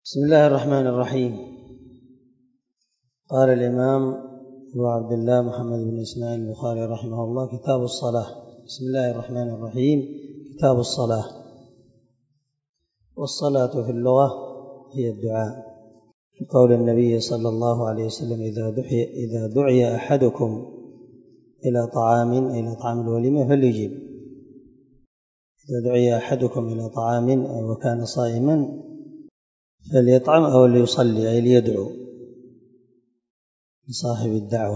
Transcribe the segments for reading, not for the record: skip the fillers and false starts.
بسم الله الرحمن الرحيم. قال الإمام أبو عبد الله محمد بن إسماعيل البخاري رحمه الله: كتاب الصلاة. بسم الله الرحمن الرحيم. كتاب الصلاة. والصلاة في اللغة هي الدعاء، في قول النبي صلى الله عليه وسلم: إذا دعي أحدكم إلى طعام الوليمة فليجب. إذا دعي أحدكم إلى طعام وكان صائما فليطعم أو ليصلي، أي ليدعو لصاحب الدعوة.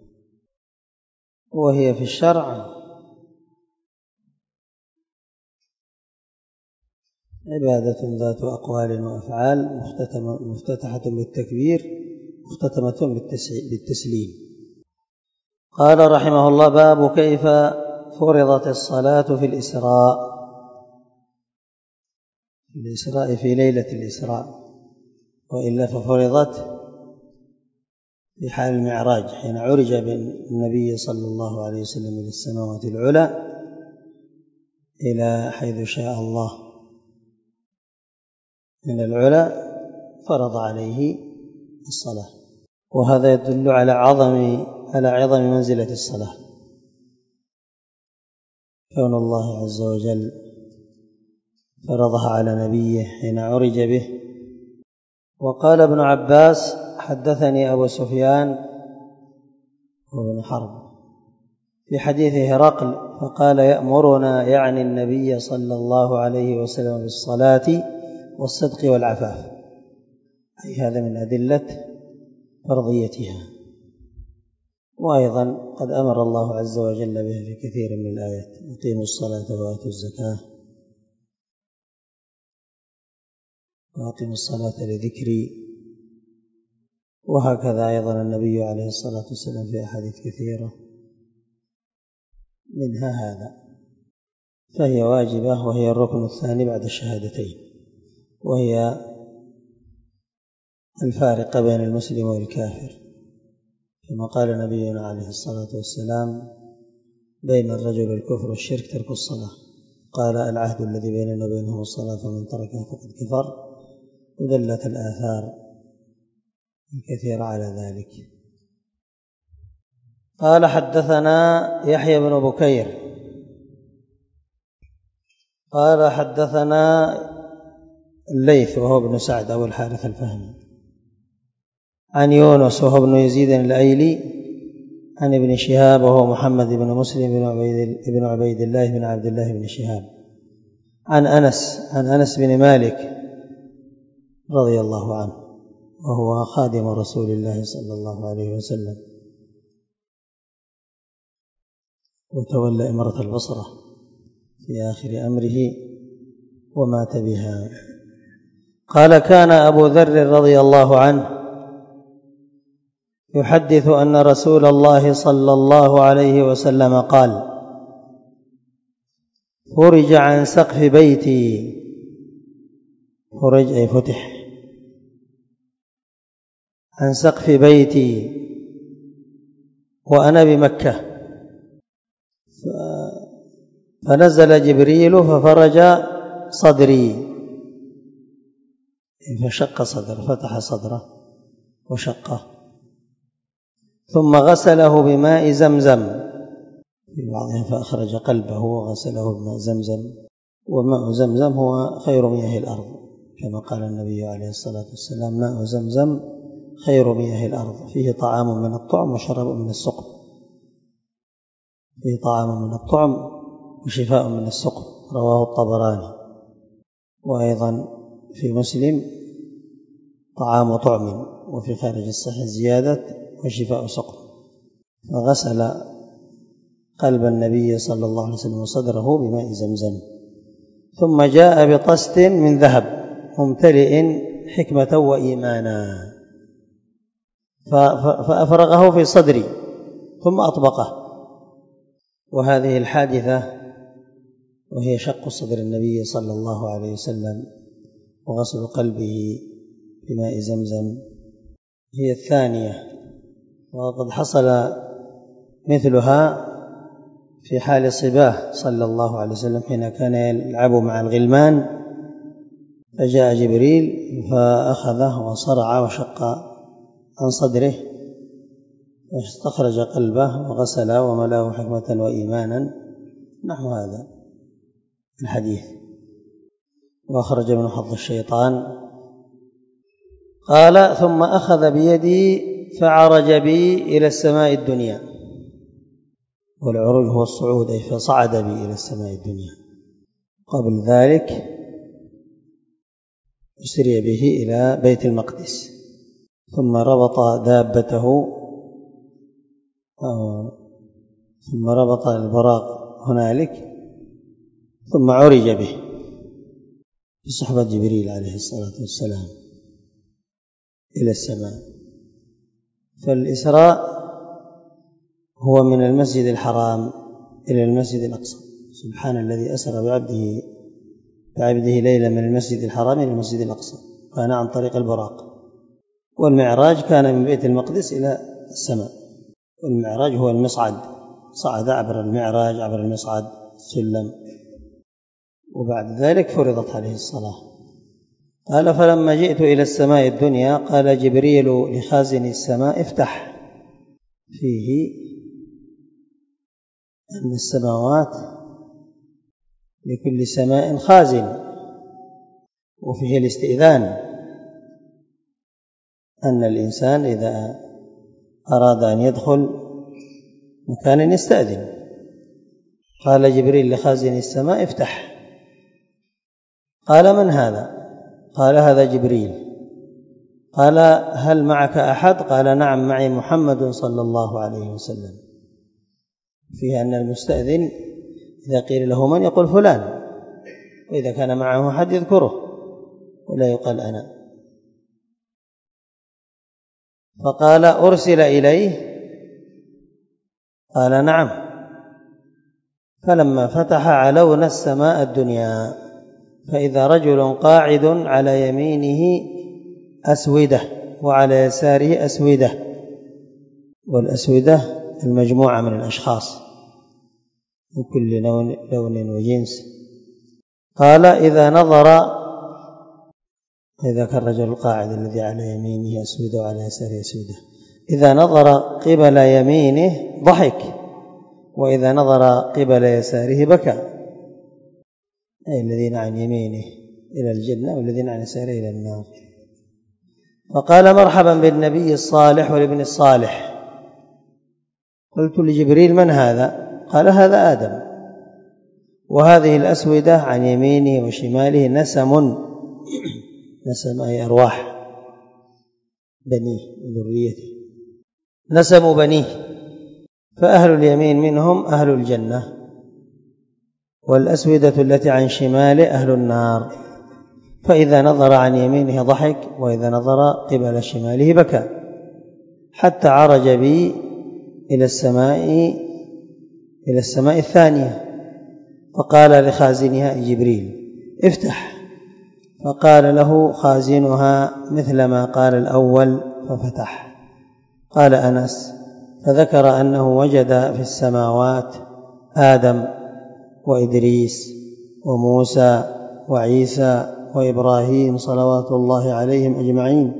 وهي في الشرع عبادة ذات أقوال وأفعال مفتتحة بالتكبير مختتمة بالتسليم. قال رحمه الله: باب كيف فرضت الصلاة في الإسراء. في ليلة الإسراء، وإلا ففرضت في حال المعراج حين عرج بالنبي صلى الله عليه وسلم إلى السماوات العلى إلى حيث شاء الله من العلا، فرض عليه الصلاة. وهذا يدل على عظم منزلة الصلاة، كون الله عز وجل فرضها على نبيه حين عرج به. وقال ابن عباس: حدثني أبو سفيان وابن حرب في حديث هرقل فقال: يأمرنا يعني النبي صلى الله عليه وسلم بالصلاة والصدق والعفاف، أي هذا من أدلة فرضيتها. وأيضا قد أمر الله عز وجل به في كثير من الآيات: أقيموا الصلاة وآتوا الزكاة وأقيموا الصلاة لذكري. وهكذا أيضا النبي عليه الصلاة والسلام في أحاديث كثيرة منها هذا. فهي واجبة، وهي الركن الثاني بعد الشهادتين، وهي الفارقة بين المسلم والكافر، كما قال نبينا عليه الصلاة والسلام: بين الرجل والكفر والشرك ترك الصلاة. قال: العهد الذي بيننا وبينهم الصلاة، فمن تركها فقد كفر. ودلت الآثار الكثيرة على ذلك. قال: حدثنا يحيى بن بكير قال: حدثنا الليث وهو ابن سعد أبو الحارث الفهمي، عن يونس وهو ابن يزيد الأيلي، عن ابن شهاب وهو محمد بن مسلم بن عبيد الله بن عبد الله بن شهاب، عن أنس بن مالك رضي الله عنه، وهو خادم رسول الله صلى الله عليه وسلم، وتولى إمرة البصرة في آخر أمره ومات بها. قال: كان أبو ذر رضي الله عنه يحدث أن رسول الله صلى الله عليه وسلم قال: فرج عن سقف بيتي. فرج أي فتح عن سقف بيتي وأنا بمكة، فنزل جبريل ففرج صدري، فشق صدره، فتح صدره وشقه، ثم غسله بماء زمزم، في بعضها فأخرج قلبه وغسله بماء زمزم. وماء زمزم هو خير مياه الأرض، كما قال النبي عليه الصلاة والسلام: ماء زمزم خير مياه الأرض، فيه طعام من الطعم وشراب من السقم. فيه طعام من الطعم وشفاء من السقم، رواه الطبراني. وأيضا في مسلم: طعام طعم، وفي خارج الصحيح زيادة: وشفاء سقم. فغسل قلب النبي صلى الله عليه وسلم وصدره بماء زمزم، ثم جاء بطست من ذهب ممتلئ حكمة وإيمانا، فأفرغه في صدري ثم أطبقه. وهذه الحادثة، وهي شق صدر النبي صلى الله عليه وسلم وغسل قلبه بماء زمزم، هي الثانية. وقد حصل مثلها في حال صباه صلى الله عليه وسلم حين كان يلعب مع الغلمان فجاء جبريل فأخذه وصرع وشق عن صدره واستخرج قلبه وغسله وملاه حكمة وإيمانا، نحو هذا الحديث. وأخرج من حظ الشيطان. قال: ثم أخذ بيدي فعرج بي إلى السماء الدنيا. والعروج هو الصعود، أي فصعد بي إلى السماء الدنيا. قبل ذلك أسري به إلى بيت المقدس، ثم ربط دابته، ثم ربط البراق هنالك، ثم عرج به بصحبة جبريل عليه الصلاة والسلام إلى السماء. فالإسراء هو من المسجد الحرام إلى المسجد الأقصى. سبحان الذي أسرى بعبده ليلا من المسجد الحرام إلى المسجد الأقصى، كان عن طريق البراق. والمعراج كان من بيت المقدس إلى السماء. والمعراج هو المصعد، صعد عبر المعراج، عبر المصعد السلم، وبعد ذلك فرضت عليه الصلاة. قال: فلما جئت إلى السماء الدنيا قال جبريل لخازن السماء: افتح. فيه أن السماوات لكل سماء خازن، وفيه الاستئذان، أن الإنسان إذا أراد أن يدخل مكان يستأذن. قال جبريل لخازن السماء: افتح. قال: من هذا؟ قال: هذا جبريل. قال: هل معك أحد؟ قال: نعم، معي محمد صلى الله عليه وسلم. فيه أن المستأذن إذا قيل له من يقول فلان، وإذا كان معه أحد يذكره ولا يقال أنا. فقال: أرسل إليه؟ قال: نعم. فلما فتح علونا السماء الدنيا فإذا رجل قاعد على يمينه أسودة وعلى يساره أسودة، والأسودة المجموعة من الأشخاص من كل لون وجنس. قال: إذا كان الرجل القاعد الذي على يمينه أسودة وعلى يساره أسودة، إذا نظر قبل يمينه ضحك، وإذا نظر قبل يساره بكى، أي الذين عن يمينه إلى الجنة والذين عن يساره إلى النار. فقال: مرحبا بالنبي الصالح والابن الصالح. قلت لجبريل: من هذا؟ قال: هذا آدم. وهذه الأسودة عن يمينه وشماله نسم أي أرواح بنيه وذريته، نسم بنيه. فأهل اليمين منهم أهل الجنة، والأسودة التي عن شماله أهل النار. فإذا نظر عن يمينه ضحك، وإذا نظر قبل شماله بكى، حتى عرج بي إلى السماء الثانية. فقال لخازنها جبريل: افتح. فقال له خازنها مثل ما قال الأول ففتح. قال أنس: فذكر أنه وجد في السماوات آدم وإدريس وموسى وعيسى وإبراهيم صلوات الله عليهم أجمعين،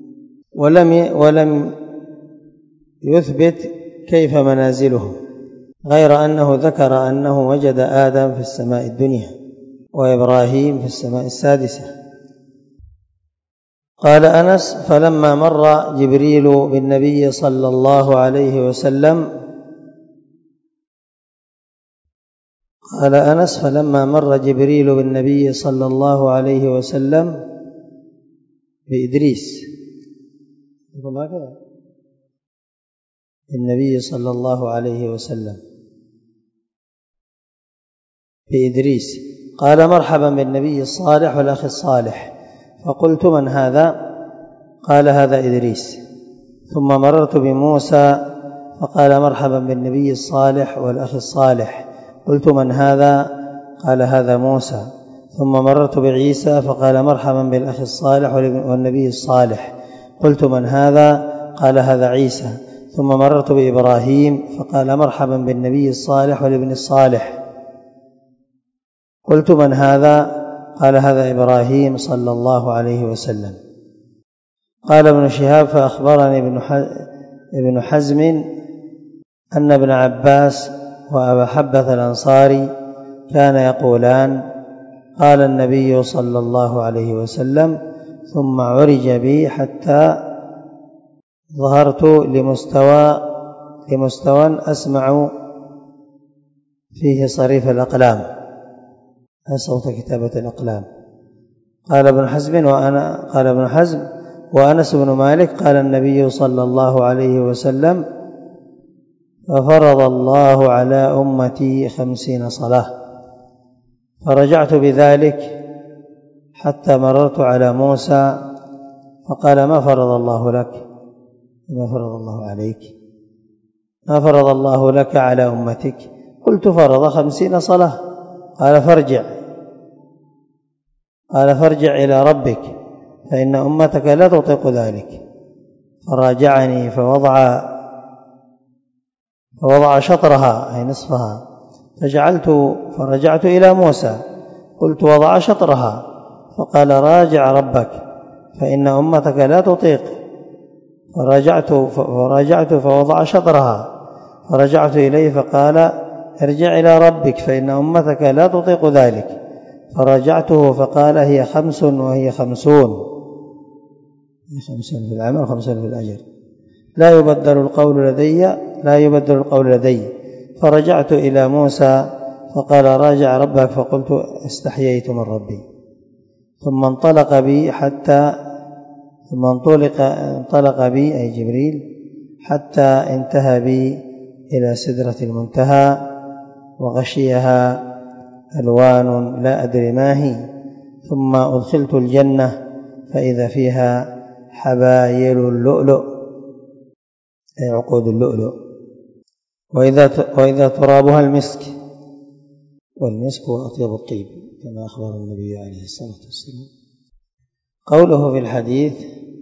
ولم يثبت كيف منازلهم، غير أنه ذكر أنه وجد آدم في السماء الدنيا وإبراهيم في السماء السادسة. قال أنس: فلما مر جبريل بالنبي صلى الله عليه وسلم قال أنس: فلما مر جبريل بالنبي صلى الله عليه وسلم بإدريس، النبي صلى الله عليه وسلم بإدريس، قال: مرحبا بالنبي الصالح والأخ الصالح. فقلت: من هذا؟ قال: هذا إدريس. ثم مررت بموسى فقال: مرحبا بالنبي الصالح والأخ الصالح. قلت: من هذا؟ قال: هذا موسى. ثم مررت بعيسى فقال: مرحبا بالأخ الصالح والنبي الصالح. قلت: من هذا؟ قال: هذا عيسى. ثم مررت بإبراهيم فقال: مرحبا بالنبي الصالح والابن الصالح. قلت: من هذا؟ قال هذا إبراهيم صلى الله عليه وسلم. قال ابن شهاب فأخبرني ابن حزم أن ابن عباس وأبا حبة الأنصاري كان يقولان قال النبي صلى الله عليه وسلم ثم عرج بي حتى ظهرت لمستوى أسمع فيه صريف الأقلام، أي صوت كتابة الأقلام. قال ابن حزم وأنس بن مالك قال النبي صلى الله عليه وسلم ففرض الله على أمتي 50 صلاة، فرجعت بذلك حتى مررت على موسى فقال ما فرض الله لك؟ ما فرض الله عليك؟ ما فرض الله لك على أمتك؟ قلت فرض 50 صلاة. قال فارجع إلى ربك فإن أمتك لا تطيق ذلك. فراجعني فوضع شطرها أي نصفها، فرجعت إلى موسى قلت وضع شطرها، فقال راجع ربك فإن أمتك لا تطيق. فرجعت فوضع شطرها، فرجعت إليه فقال ارجع إلى ربك فإن أمتك لا تطيق ذلك. فرجعته فقال هي 5 وهي 50 في العمل 50 في الأجر، لا يبدل القول لدي. فرجعت إلى موسى فقال راجع ربك، فقلت استحييت من ربي. ثم انطلق بي أي جبريل حتى انتهى بي إلى سدرة المنتهى وغشيها ألوان لا أدري ما هي، ثم أدخلت الجنة فإذا فيها حبايل اللؤلؤ أي عقود اللؤلؤ، وإذا ترابها المسك، والمسك هو أطيب الطيب كما أخبر النبي عليه الصلاة والسلام. قوله في الحديث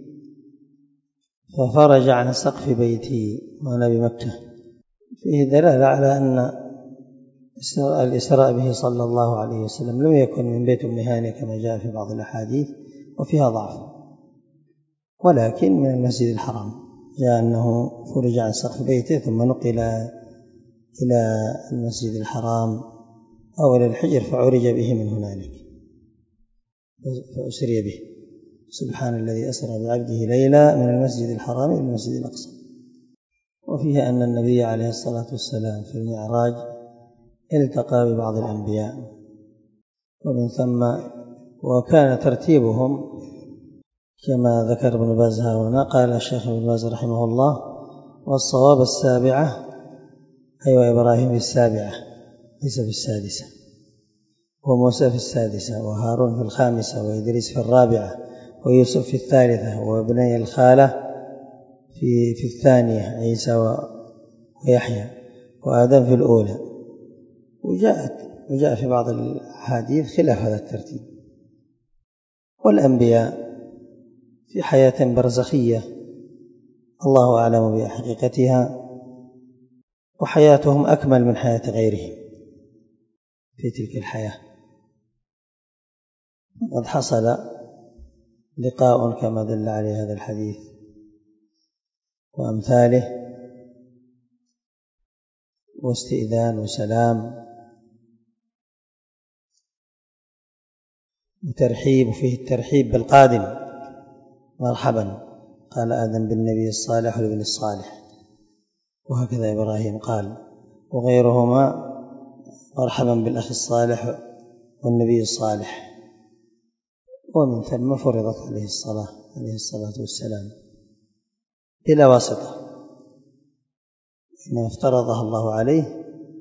ففرج عن سقف بيته وأنا بمكة فيه دلالة على أن الإسراء به صلى الله عليه وسلم لم يكن من بيت أم هانئ كما جاء في بعض الأحاديث وفيها ضعف، ولكن من المسجد الحرام، جاء أنه فرج عن سقف بيته ثم نقل إلى المسجد الحرام أو إلى الحجر فعرج به من هنالك فأسري به. سبحان الذي أسرى بعبده ليلا من المسجد الحرام إلى المسجد الأقصى. وفيه أن النبي عليه الصلاة والسلام في المعراج التقى ببعض الأنبياء، ومن ثم وكان ترتيبهم كما ذكر ابن باز هنا. قال الشيخ ابن باز رحمه الله والصواب 7، أيوة إبراهيم في 7 ليس في 6، وموسى في 6 وهارون في 5 وإدريس في 4 ويوسف في 3 وابني الخالة في 2 عيسى ويحيى وآدم في 1. وجاء في بعض الحديث خلاف هذا الترتيب. والأنبياء في حياة برزخية الله أعلم بحقيقتها، وحياتهم أكمل من حياة غيرهم في تلك الحياة. قد حصل لقاء كما دل عليه هذا الحديث وأمثاله، واستئذان وسلام وترحيب، وفيه الترحيب بالقادم مرحبا، قال آدم بالنبي الصالح والابن الصالح، وهكذا إبراهيم قال، وغيرهما مرحبا بالأخ الصالح والنبي الصالح. ومن ثم فرضت عليه الصلاة والسلام بلا واسطة، إنما افترضها الله عليه.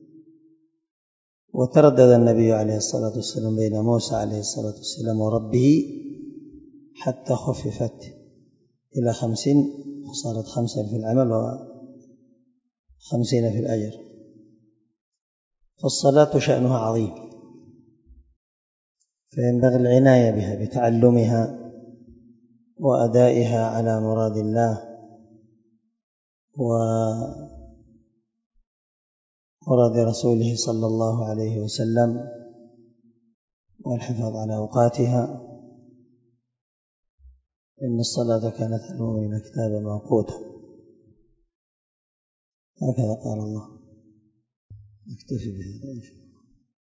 وتردد النبي عليه الصلاة والسلام بين موسى عليه الصلاة والسلام وربه حتى خففت إلى 50، فصارت 5 في العمل و50 في الأجر. فالصلاة شأنها عظيم، فينبغي العناية بها بتعلمها وأدائها على مراد الله ومراد رسوله صلى الله عليه وسلم، والحفاظ على أوقاتها، إن الصلاة كانت على المؤمنين كتابا موقوتا. هكذا قال الله. نكتفي بهذا إن شاء الله.